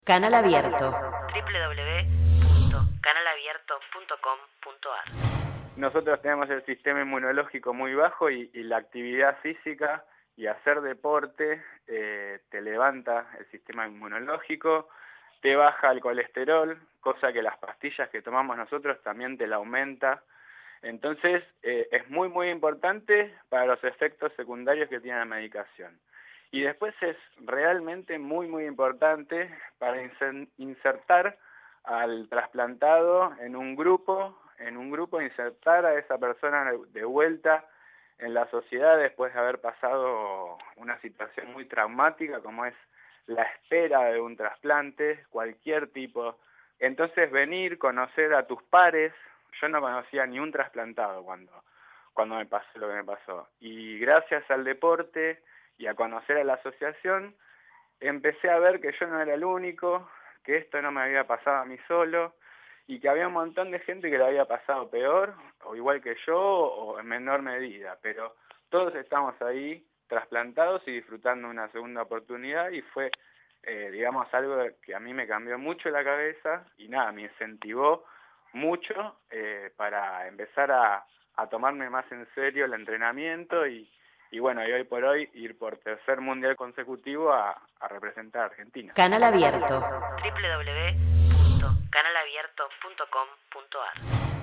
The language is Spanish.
Canal Abierto. www.canalabierto.com.ar. Nosotros tenemos el sistema inmunológico muy bajo y la actividad física y hacer deporte te levanta el sistema inmunológico, te baja el colesterol, cosa que las pastillas que tomamos nosotros también te la aumenta. Entonces es muy muy importante para los efectos secundarios que tiene la medicación. Y después es realmente muy muy importante para insertar al trasplantado en un grupo, insertar a esa persona de vuelta en la sociedad después de haber pasado una situación muy traumática como es la espera de un trasplante, cualquier tipo. Entonces venir, conocer a tus pares. Yo no conocía ni un trasplantado cuando me pasó lo que me pasó. Y gracias al deporte y a conocer a la asociación, empecé a ver que yo no era el único, que esto no me había pasado a mí solo, y que había un montón de gente que le había pasado peor, o igual que yo, o en menor medida. Pero todos estamos ahí trasplantados y disfrutando una segunda oportunidad, y fue, algo que a mí me cambió mucho la cabeza, y nada, me incentivó mucho para empezar a tomarme más en serio el entrenamiento y bueno, y hoy por hoy ir por tercer mundial consecutivo a representar a Argentina. Canal Abierto. www.canalabierto.com.ar.